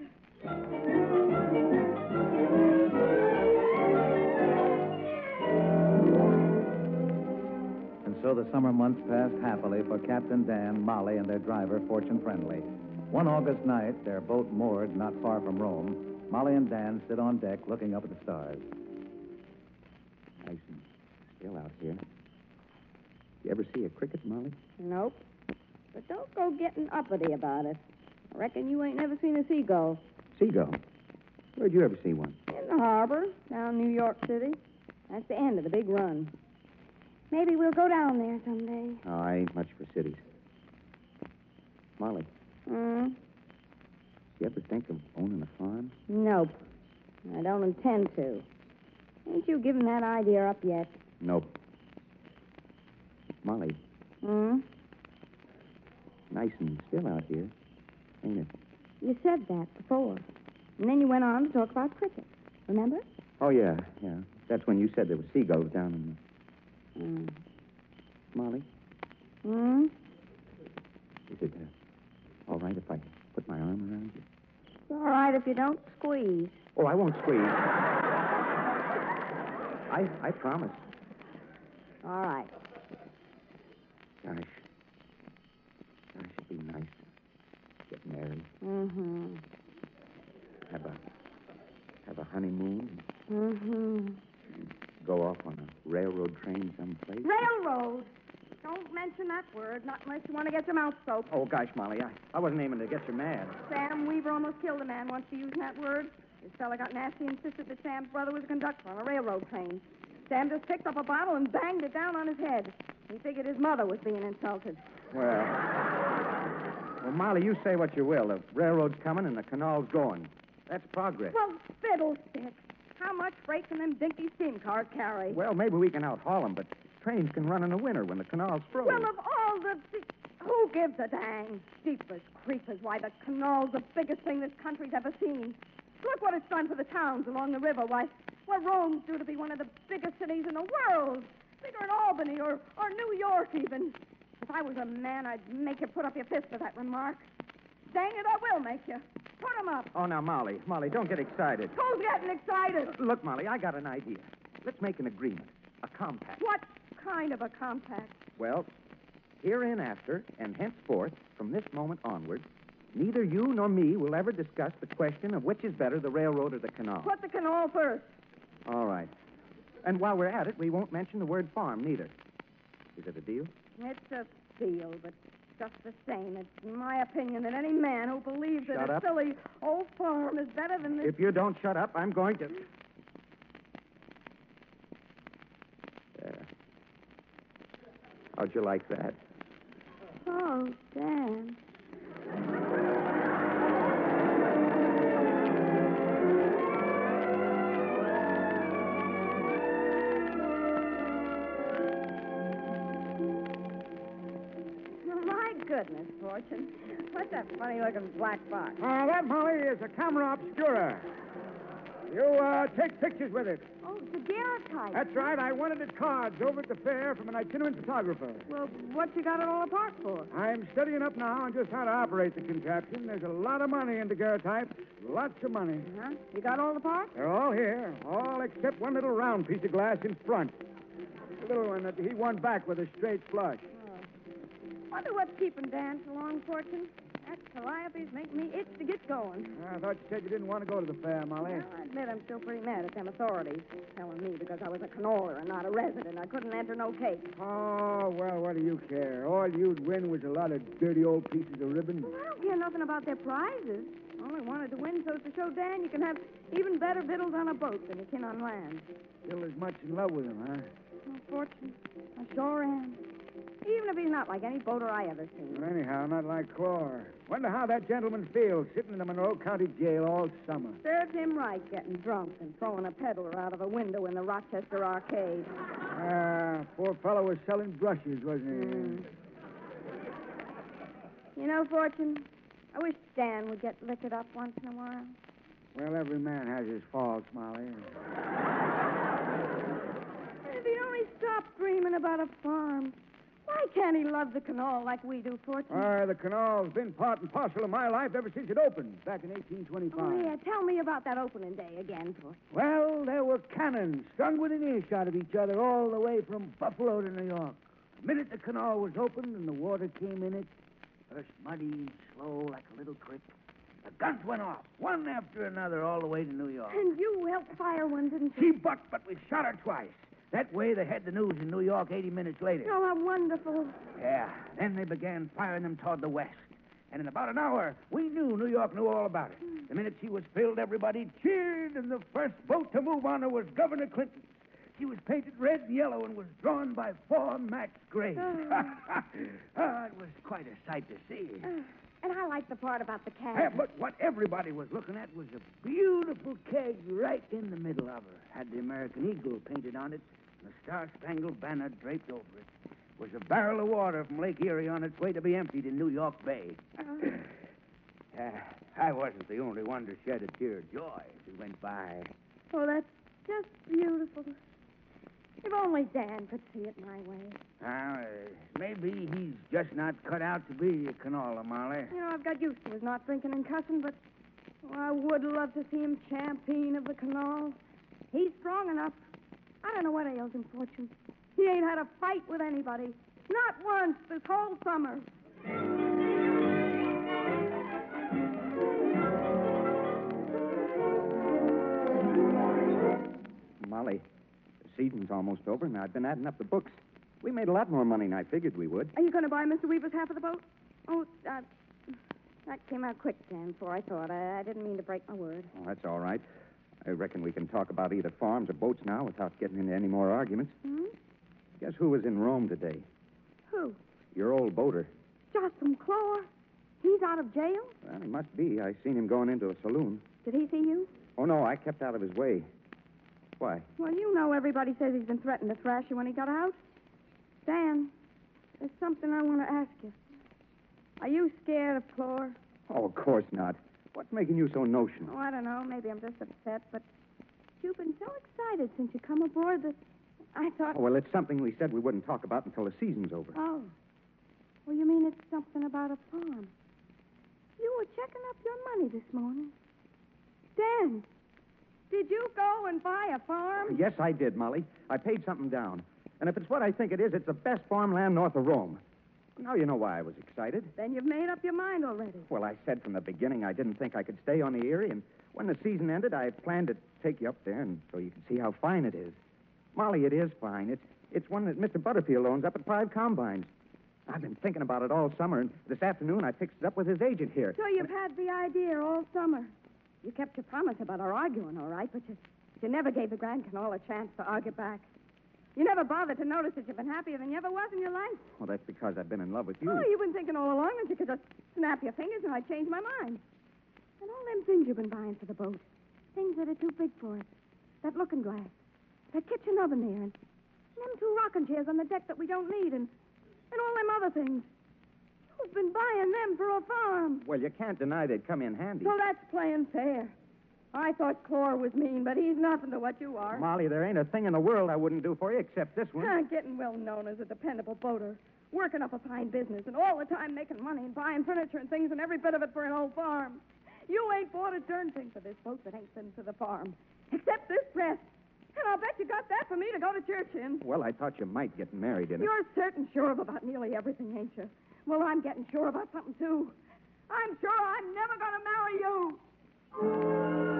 And so the summer months passed happily for Captain Dan, Molly, and their driver, Fortune Friendly. One August night, their boat moored not far from Rome. Molly and Dan sit on deck looking up at the stars. Nice and still out here. You ever see a cricket, Molly? Nope. But don't go getting uppity about it. I reckon you ain't never seen a seagull. Seagull? Where'd you ever see one? In the harbor, down New York City. That's the end of the big run. Maybe we'll go down there someday. Oh, I ain't much for cities. Molly, Hmm? you ever think of owning a farm? Nope. I don't intend to. Ain't you given that idea up yet? Nope. Molly, Hmm? nice and still out here, ain't it? You said that before. And then you went on to talk about cricket. Remember? Oh, yeah, yeah. That's when you said there were seagulls down in the... Hmm. Molly, Hmm? is it uh, all right if I put my arm around you? It's all right if you don't squeeze. Oh, I won't squeeze. I I promise. All right. Gosh. Gosh, it'd be nice to get married. Mm-hmm. Have a have a honeymoon. Mm-hmm. Go off on a railroad train someplace. Railroad. Don't mention that word, not unless you want to get your mouth soaked. Oh, gosh, Molly, I, I wasn't aiming to get you mad. Sam Weaver almost killed a man once for using that word. This fella got nasty and insisted that Sam's brother was a conductor on a railroad train. Sam just picked up a bottle and banged it down on his head. He figured his mother was being insulted. Well, well, Molly, you say what you will. The railroad's coming and the canal's going. That's progress. Well, fiddlesticks. How much freight can them dinky steam cars carry? Well, maybe we can outhaul them, but trains can run in the winter when the canal's frozen. Well, of all the... Who gives a dang? Jeepers creepers, why, the canal's the biggest thing this country's ever seen. Look what it's done for the towns along the river. Why, well, Rome's due to be one of the biggest cities in the world. Bigger than Albany or, or New York, even. If I was a man, I'd make you put up your fist for that remark. Dang it, I will make you. Put 'em up. Oh, now, Molly, Molly, don't get excited. Who's getting excited? Look, Molly, I got an idea. Let's make an agreement, a compact. What kind of a compact? Well, hereinafter and henceforth, from this moment onward, neither you nor me will ever discuss the question of which is better, the railroad or the canal. Put the canal first. All right. And while we're at it, we won't mention the word farm, neither. Is it a deal? It's a deal, but just the same, it's my opinion that any man who believes Shut that a up. silly old farm is better than this... If you don't shut up, I'm going to... There. How'd you like that? Oh, Dan. My goodness, Fortune. What's that funny-looking black box? Uh, that, Molly, is a camera obscura. You, uh, take pictures with it. Oh, the daguerreotype. That's right. I wanted it cards over at the fair from an itinerant photographer. Well, what you got it all apart for? I'm studying up now on just how to operate the contraption. There's a lot of money in daguerreotype. Lots of money. Uh-huh. You got all the parts? They're all here. All except one little round piece of glass in front. The little one that he won back with a straight flush. Wonder what's keeping Dan so long, Fortune. That calliope's make me itch to get going. I thought you said you didn't want to go to the fair, Molly. Well, I admit I'm still pretty mad at them authorities telling me because I was a canoler and not a resident. I couldn't enter no cake. Oh, well, what do you care? All you'd win was a lot of dirty old pieces of ribbon. Well, I don't care nothing about their prizes. I only wanted to win so as to show Dan you can have even better victuals on a boat than you can on land. Still as much in love with him, huh? Oh, Fortune, I sure am. Even if he's not like any boater I ever seen. Well, anyhow, not like Clore. Wonder how that gentleman feels sitting in the Monroe County jail all summer. Serves him right getting drunk and throwing a peddler out of a window in the Rochester arcade. Ah, poor fellow was selling brushes, wasn't he? Mm. You know, Fortune, I wish Dan would get liquored up once in a while. Well, every man has his faults, Molly. If he'd only stop dreaming about a farm. Why can't he love the canal like we do, Fortune? Why, the canal's been part and parcel of my life ever since it opened, back in eighteen twenty-five. Oh, yeah, tell me about that opening day again, Fortune. Well, there were cannons strung within earshot of each other all the way from Buffalo to New York. The minute the canal was opened and the water came in it, first muddy and slow like a little creek, the guns went off, one after another, all the way to New York. And you helped fire one, didn't She you? bucked, but we shot her twice. That way, they had the news in New York eighty minutes later. Oh, how wonderful. Yeah. Then they began firing them toward the west. And in about an hour, we knew New York knew all about it. The minute she was filled, everybody cheered, and the first boat to move on her was Governor Clinton's. She was painted red and yellow and was drawn by four Max Grays. Oh. Ah, it was quite a sight to see. Uh, and I like the part about the cat. Yeah, but what everybody was looking at was a beautiful keg right in the middle of her. Had the American Eagle painted on it, and a star-spangled banner draped over it. Was a barrel of water from Lake Erie on its way to be emptied in New York Bay. Uh, uh, I wasn't the only one to shed a tear of joy as we went by. oh, that's just beautiful. If only Dan could see it my way. Now, uh, maybe he's just not cut out to be a canola, Molly. You know, I've got used to his not drinking and cussing, but oh, I would love to see him champion of the canal. He's strong enough. I don't know what ails him, Fortune. He ain't had a fight with anybody. Not once this whole summer. Molly, the season's almost over, and I've been adding up the books. We made a lot more money than I figured we would. Are you going to buy Mister Weaver's half of the boat? Oh, uh, that came out quick, Dan, before I thought. I, I didn't mean to break my word. Oh, that's all right. I reckon we can talk about either farms or boats now without getting into any more arguments. Hmm? Guess who was in Rome today? Who? Your old boater. Jotham Clore. He's out of jail? Well, he must be. I seen him going into a saloon. Did he see you? Oh, no, I kept out of his way. Why? Well, you know everybody says he's been threatening to thrash you when he got out. Dan, there's something I want to ask you. Are you scared of Clore? Oh, of course not. What's making you so notional? Oh, I don't know. Maybe I'm just upset, but you've been so excited since you come aboard that I thought... Oh, well, it's something we said we wouldn't talk about until the season's over. Oh. Well, you mean it's something about a farm? You were checking up your money this morning. Dan, Did you go and buy a farm? Yes, I did, Molly. I paid something down. And if it's what I think it is, it's the best farmland north of Rome. Now you know why I was excited. Then you've made up your mind already. Well, I said from the beginning I didn't think I could stay on the Erie, and when the season ended, I planned to take you up there and so you can see how fine it is. Molly, it is fine. It's it's one that Mister Butterfield owns up at Five Combines. I've been thinking about it all summer, and this afternoon I fixed it up with his agent here. So you've had the idea all summer. You kept your promise about our arguing, all right, but you, you never gave the Grand Canal a chance to argue back. You never bothered to notice that you've been happier than you ever was in your life. Well, that's because I've been in love with you. Oh, you've been thinking all along that you could just snap your fingers and I'd change my mind. And all them things you've been buying for the boat, things that are too big for it. That looking glass, that kitchen oven there, and them two rocking chairs on the deck that we don't need, and, and all them other things. You've been buying them for a farm. Well, you can't deny they'd come in handy. So that's playing fair. I thought Clore was mean, but he's nothing to what you are. Molly, there ain't a thing in the world I wouldn't do for you except this one. Ah, getting well known as a dependable boater, working up a fine business, and all the time making money and buying furniture and things and every bit of it for an old farm. You ain't bought a darn thing for this boat that ain't been to the farm, except this dress. And I'll bet you got that for me to go to church in. Well, I thought you might get married in it. You're certain sure of about nearly everything, ain't you? Well, I'm getting sure about something, too. I'm sure I'm never going to marry you.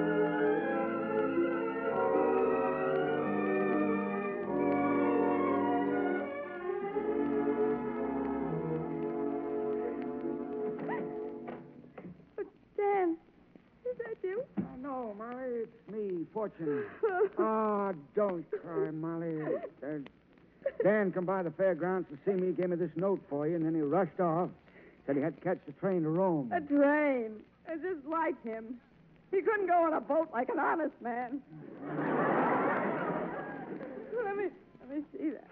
Dan, is that you? Oh, no, Molly, it's me, Fortune. Oh, don't cry, Molly. Uh, Dan come by the fairgrounds to see me, gave me this note for you, and then he rushed off. Said he had to catch the train to Rome. A train? It's just like him. He couldn't go on a boat like an honest man. let me let me see that.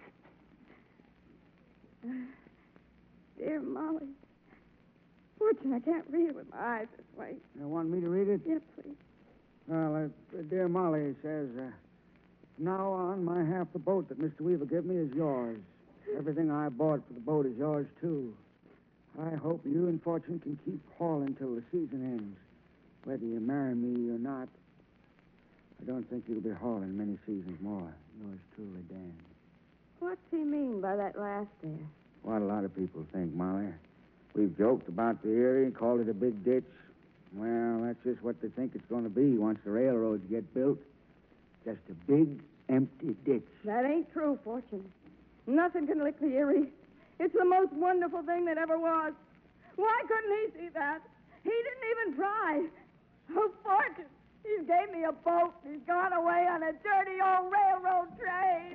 Dear Molly. Fortune, I can't read it with my eyes this way. You want me to read it? Yeah, please. Well, uh, dear Molly, it says, uh, now on, my half the boat that Mister Weaver gave me is yours. Everything I bought for the boat is yours, too. I hope you and Fortune can keep hauling till the season ends. Whether you marry me or not, I don't think you'll be hauling many seasons more. Yours truly, Dan. What's he mean by that last there? What a lot of people think, Molly. We've joked about the Erie and called it a big ditch. Well, that's just what they think it's going to be once the railroads get built. Just a big, empty ditch. That ain't true, Fortune. Nothing can lick the Erie. It's the most wonderful thing that ever was. Why couldn't he see that? He didn't even try. Oh, Fortune, he's gave me a boat. He's gone away on a dirty old railroad train.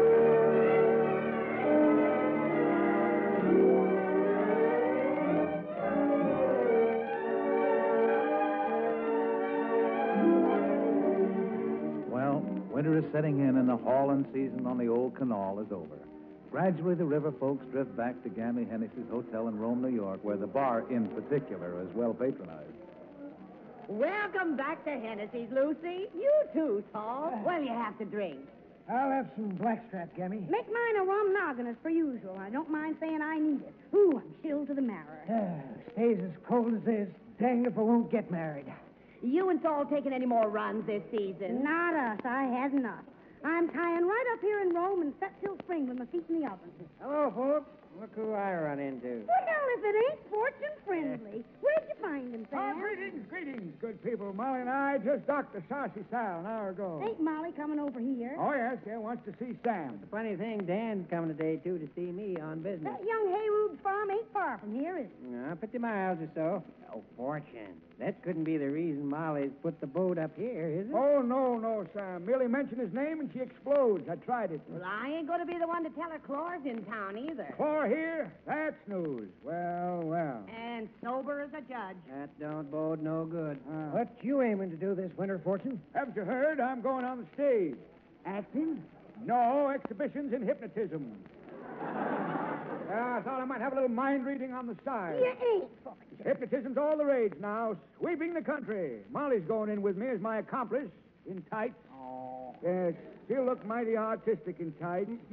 Winter is setting in, and the hauling season on the old canal is over. Gradually, the river folks drift back to Gammy Hennessy's hotel in Rome, New York, where the bar, in particular, is well patronized. Welcome back to Hennessy's, Lucy. You too, Tall. What'll you have to drink? I'll have some blackstrap, Gammy. Make mine a rum noggin as per usual. I don't mind saying I need it. Ooh, I'm chilled to the marrow. Ah, stays as cold as this. Dang if I won't get married. You and Saul taking any more runs this season? Not us. I has enough. I'm tying right up here in Rome and set till spring with my feet in the oven. Hello, folks. Look who I run into. Well, hell, if it ain't Fortune Friendly. Where'd you find him, Oh, Sam? greetings, greetings, good people. Molly and I just docked the Saucy Sal an hour ago. Ain't Molly coming over here? Oh, yes, yeah, wants to see Sam. Funny thing, Dan's coming today, too, to see me on business. That young Haywood farm ain't far from here, is it? Uh, fifty miles or so. Oh, Fortune. That couldn't be the reason Molly's put the boat up here, is it? Oh, no, no, Sam. Merely mentioned his name and she explodes. I tried it. Well, I ain't going to be the one to tell her Clore's in town either. Clore here? That's news. Well, well. And sober as a judge. That don't bode no good. Uh, What you aiming to do this winter, Fortune? haven't you heard? I'm going on the stage. Acting? No, exhibitions in hypnotism. Yeah, I thought I might have a little mind reading on the side. You ain't, Fortune. Hypnotism's all the rage now, sweeping the country. Molly's going in with me as my accomplice in tights. Oh. Yes, she'll look mighty artistic in tights.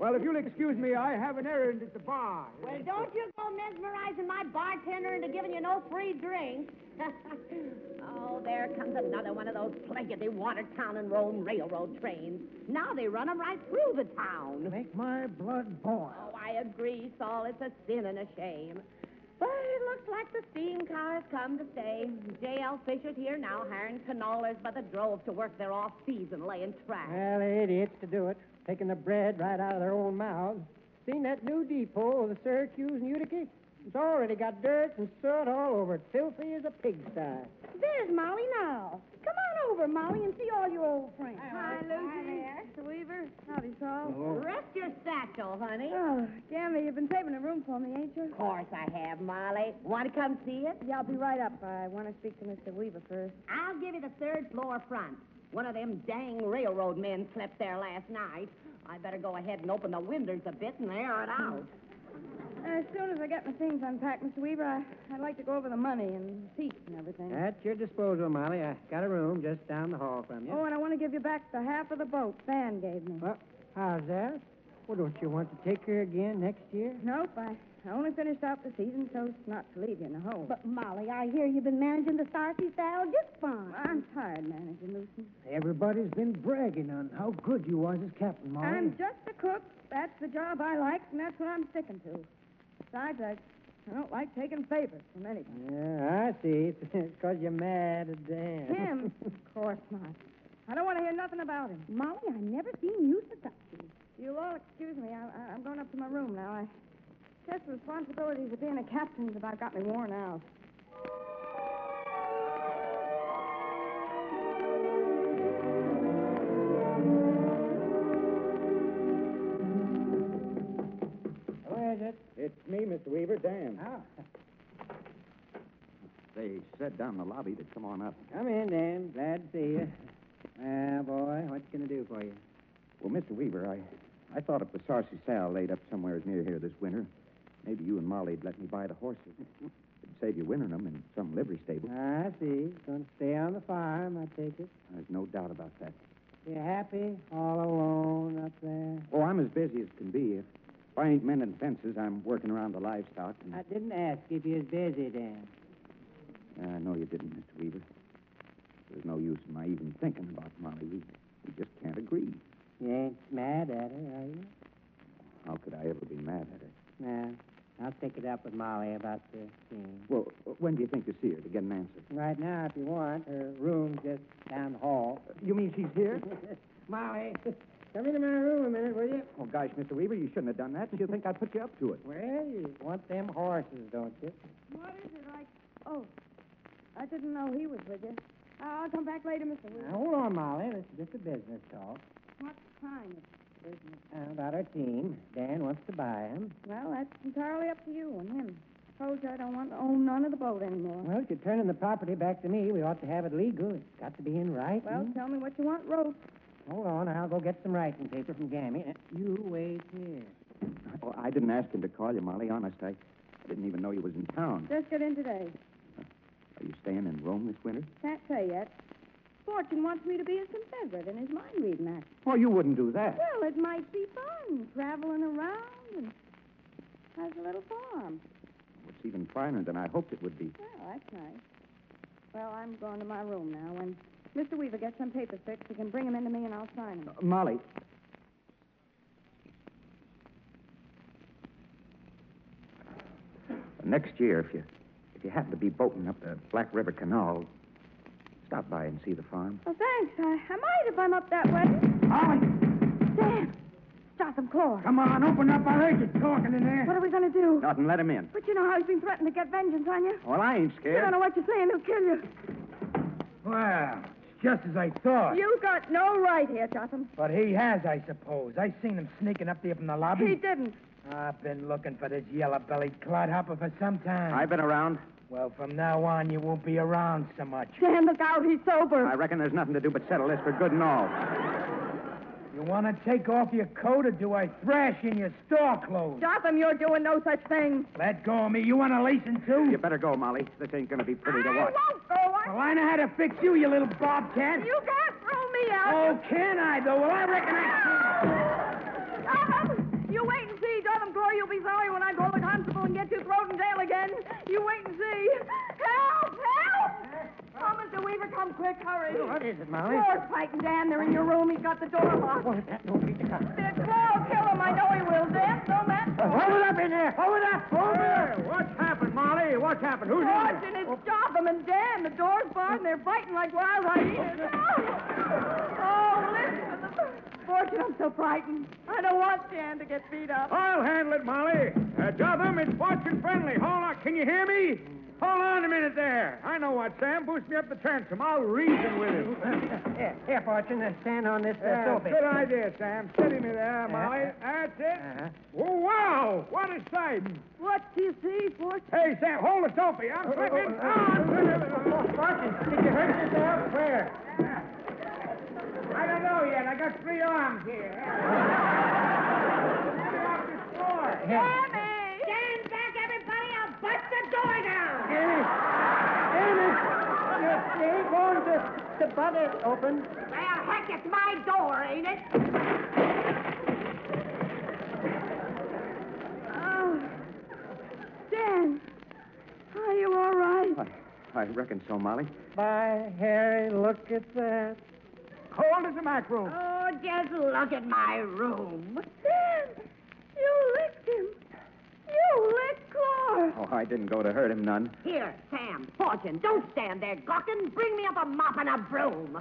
Well, if you'll excuse me, I have an errand at the bar. Well, don't you go mesmerizing my bartender into giving you no free drink. Oh, there comes another one of those plaguey Watertown and Rome Railroad trains. Now they run 'em right through the town. Make my blood boil. Oh, I agree, Saul. It's a sin and a shame. But it looks like the steam car has come to stay. J L. Fisher's here now, hiring canolas by the drove to work their off-season laying track. Well, the idiots to do it. Taking the bread right out of their own mouths. Seen that new depot of the Syracuse and Utica? It's already got dirt and soot all over it. Filthy as a pigsty. There's Molly now. Come on over, Molly, and see all your old friends. Hi, Lucy. Mister Weaver. Howdy, Saul. Oh. Rest your satchel, honey. Oh, Gammy, you've been saving a room for me, ain't you? Of course I have, Molly. Want to come see it? Yeah, I'll be right up. I want to speak to Mister Weaver first. I'll give you the third floor front. One of them dang railroad men slept there last night. I better go ahead and open the windows a bit and air it out. As soon as I get my things unpacked, Mister Weaver, I, I'd like to go over the money and seats and everything. At your disposal, Molly. I got a room just down the hall from you. Oh, and I want to give you back the half of the boat Van gave me. Well, how's that? Well, don't you want to take her again next year? Nope, I, I only finished out the season so as not to leave you in the hole. But, Molly, I hear you've been managing the Starkey style just fine. I'm tired managing, Lucy. Everybody's been bragging on how good you was as captain, Molly. I'm just a cook. That's the job I like, and that's what I'm sticking to. Besides, I, I don't like taking favors from anybody. Yeah, I see. It's because you're mad at Dan. Him? Of course not. I don't want to hear nothing about him. Molly, I never seen you so touchy. You'll all excuse me. I, I, I'm going up to my room now. I guess the responsibilities of being a captain's about got me worn out. Who is it? It's me, Mister Weaver, Dan. Oh. They said down in the lobby to come on up. Come in, Dan. Glad to see you. Well, boy, what can I do for you? Well, Mister Weaver, I, I thought if the Sarcy Sal laid up somewhere near here this winter, maybe you and Molly'd let me buy the horses. It'd save you wintering them in some livery stable. I see. Going to stay on the farm, I take it. There's no doubt about that. You happy all alone up there? Oh, I'm as busy as can be. If I ain't mending fences, I'm working around the livestock. And... I didn't ask if you was busy, Dan. I know you didn't, Mister Weaver. There's no use in my even thinking about Molly. We, we just can't agree. You ain't mad at her, are you? How could I ever be mad at her? Nah. I'll take it up with Molly about the scene. Well, when do you think you see her to get an answer? Right now, if you want. Her room's just down the hall. You mean she's here? Molly, come into my room a minute, will you? Oh, gosh, Mister Weaver, you shouldn't have done that. She'll think I put you up to it. Well, you want them horses, don't you? What is it like? Oh, I didn't know he was with you. I'll come back later, Mister Weaver. Now, hold on, Molly. This is just a business talk. What kind of business? Uh, about our team. Dan wants to buy them. Well, that's entirely up to you and him. Suppose I don't want to own none of the boat anymore. Well, if you're turning the property back to me, we ought to have it legal. It's got to be in writing. Well, tell me what you want wrote. Hold on. I'll go get some writing paper from Gammy. Uh, You wait here. Oh, I didn't ask him to call you, Molly. Honest, I, I didn't even know you was in town. Just get in today. Are you staying in Rome this winter? Can't say yet. Fortune wants me to be his confederate in his mind-reading act. Oh, you wouldn't do that. Well, it might be fun, traveling around and has a little farm. It's even finer than I hoped it would be. Well, that's nice. Well, I'm going to my room now. When Mister Weaver gets some papers fixed, he can bring them into me and I'll sign them. Uh, Molly. Next year, if you if you happen to be boating up the Black River Canal, stop by and see the farm. Oh, thanks. I, I might if I'm up that way. Molly! Dan! Jotham Claw. Come on, open up. I heard you talking in there. What are we going to do? Nothing, let him in. But you know how he's been threatening to get vengeance on you. Well, I ain't You scared. don't know what you're saying. He'll kill you. Well, it's just as I thought. You got no right here, Jotham. But he has, I suppose. I seen him sneaking up there from the lobby. He didn't. I've been looking for this yellow-bellied clodhopper for some time. I've been around. Well, from now on, you won't be around so much. Dan, look out. He's sober. I reckon there's nothing to do but settle this for good and all. You want to take off your coat, or do I thrash in your store clothes? Jotham, you're doing no such thing. Let go of me. You want to lacing, too? You better go, Molly. This ain't going to be pretty to I watch. won't go. I... Well, I know how to fix you, you little bobcat. You can't throw me out. Oh, can I, though? Well, I reckon I can. Jotham! Dan. You wait and see. Help! Help! Oh, Mister Weaver, come quick, hurry. What is it, Molly? Claw's fighting Dan. They're in your room. He's got the door locked. What is that? Don't beat the car. There's Claw will kill him. I know he will, Dan. So that. Hold it up in there. Hold it up. Hold it up. What's happened, Molly? What's happened? Who's in there? Fortune, it's Jotham and Dan. The door's barred and they're fighting like wild hyenas. Oh, listen. Fortune, I'm so frightened. I don't want Dan to get beat up. I'll handle it, Molly. Uh, Jotham, it's Fortune friendly. Hold on. Can you hear me? Hold on a minute there. I know what, Sam. Boost me up the transom. I'll reason with him. Here, here, Fortune. Uh, stand on this uh, Yeah, sofa. good idea, Sam. Steady me there, Molly. That's it. Uh-huh. Oh, wow. What a sight. What do you see, Fortune? Hey, Sam, hold the sofa. I'm slipping. Oh, Fortune, did you hurt yourself? Where? I don't know yet. I got three arms here. Off this floor. Sammy! Stand back, everybody! I'll bust the door down! Damn it. You, you ain't going to, to butt it open. Well, heck, it's my door, ain't it? Oh. Dan. Are you all right? I, I reckon so, Molly. By Harry, look at that. Cold as a mackerel. Oh, just look at my room. Dan, you licked him. You licked Claw. Oh, I didn't go to hurt him none. Here, Sam, Fortune, don't stand there gawking. Bring me up a mop and a broom.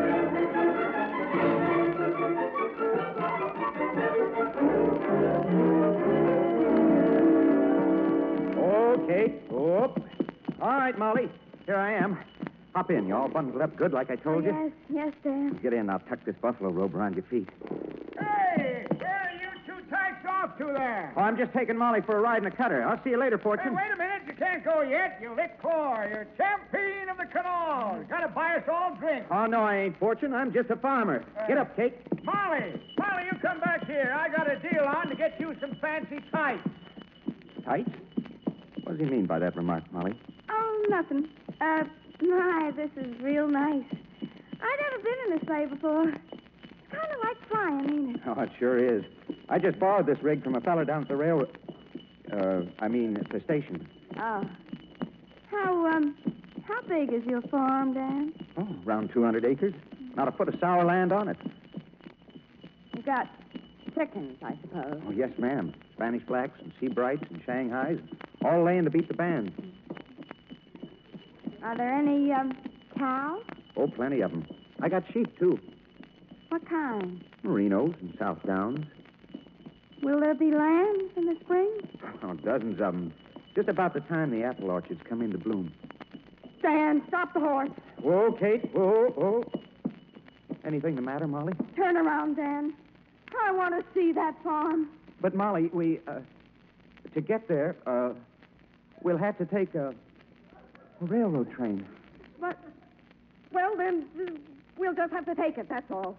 Okay. Whoop. All right, Molly. Here I am. Hop in. You all bundled up good like I told you? Yes, yes, Dan. Get in. I'll tuck this buffalo robe around your feet. Hey, where are you two tykes off to there? Oh, I'm just taking Molly for a ride in the cutter. I'll see you later, Hey, Fortune. wait a minute. You can't go yet. You lick Claw. You're champion of the canal. You gotta buy us all drinks. Oh, no, I ain't Fortune. I'm just a farmer. Get up, Kate. Molly, Molly, you come back here. I got a deal on to get you some fancy tights. Tights? What does he mean by that remark, Molly? Oh, nothing. Uh, my, this is real nice. I've never been in this sleigh before. It's kind of like flying, ain't it? Oh, it sure is. I just borrowed this rig from a fella down at the railroad. Uh, I mean, at the station. Oh. How, um, how big is your farm, Dan? Oh, around two hundred acres. Not a foot of sour land on it. You got chickens, I suppose. Oh, yes, ma'am. Spanish blacks and sea brights and Shanghais, all laying to beat the band. Are there any, um, cows? Oh, plenty of them. I got sheep, too. What kind? Merinos and South Downs. Will there be lambs in the spring? Oh, dozens of them. Just about the time the apple orchards come into bloom. Dan, stop the horse. Whoa, Kate. Whoa, whoa. Anything the matter, Molly? Turn around, Dan. I want to see that farm. But, Molly, we, uh, to get there, uh, we'll have to take a, a railroad train. But, well, then, uh, we'll just have to take it, that's all.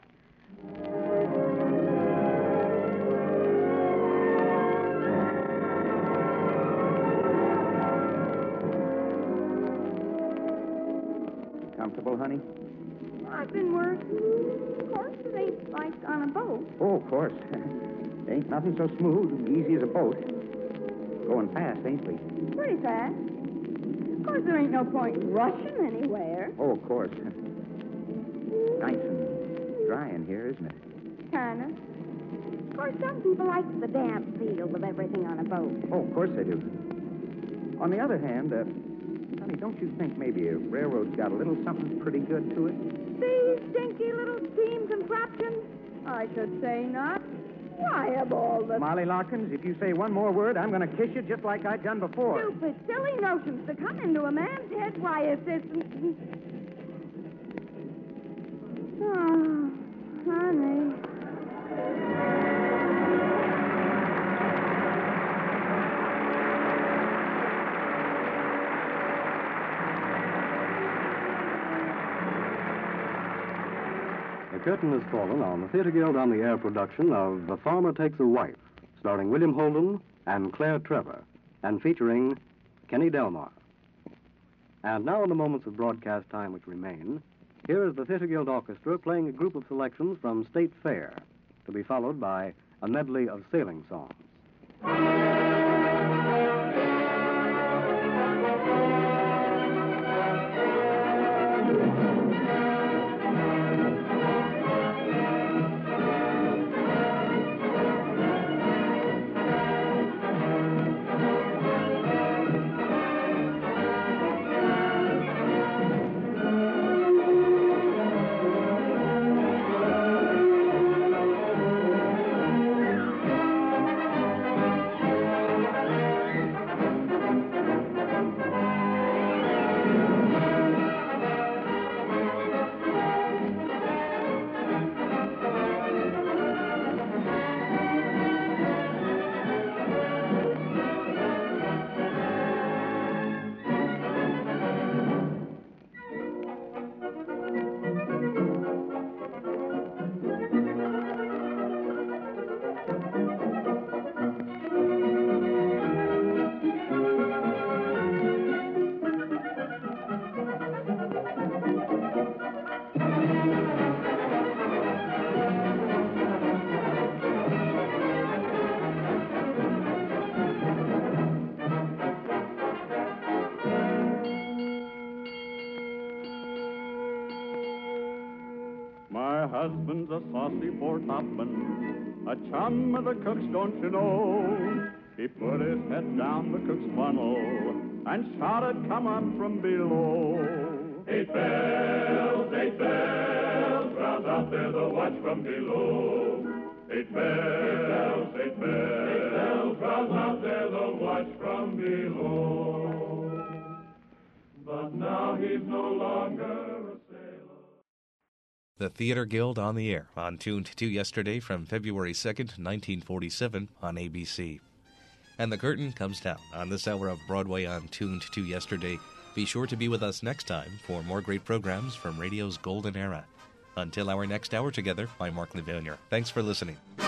Comfortable, honey? I've been working. Of course, it ain't like on a boat. Oh, of course. Ain't nothing so smooth and easy as a boat. Going fast, ain't we? Pretty fast. Of course, there ain't no point in rushing anywhere. Oh, of course. Nice and dry in here, isn't it? Kinda. Of course, some people like the damp feel of everything on a boat. Oh, of course they do. On the other hand, uh, honey, don't you think maybe a railroad's got a little something pretty good to it? These stinky little steam contraptions? I should say not. Why, of all the Molly Larkins, if you say one more word, I'm going to kiss you just like I've done before. stupid, silly notions to come into a man's head, why, if this... Oh, honey. The curtain has fallen on the Theatre Guild on the Air production of The Farmer Takes a Wife, starring William Holden and Claire Trevor, and featuring Kenny Delmar. And now, in the moments of broadcast time which remain, here is the Theatre Guild Orchestra playing a group of selections from State Fair, to be followed by a medley of sailing songs. husband's a saucy four-topman, a chum of the cook's, don't you know? He put his head down the cook's funnel and shouted, come up from below. Eight bells, eight bells, rouse out there the watch from below. Eight bells, eight bells, eight bells, rouse out there the watch from below. But now he's no longer a sailor. The Theater Guild on the Air, on Tuned to Yesterday from February second, nineteen forty-seven on A B C. And the curtain comes down on this hour of Broadway on Tuned to Yesterday. Be sure to be with us next time for more great programs from radio's golden era. Until our next hour together, I'm Mark Levanier. Thanks for listening.